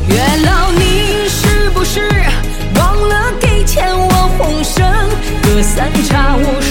月老，你是不是忘了给钱我红绳？隔三差五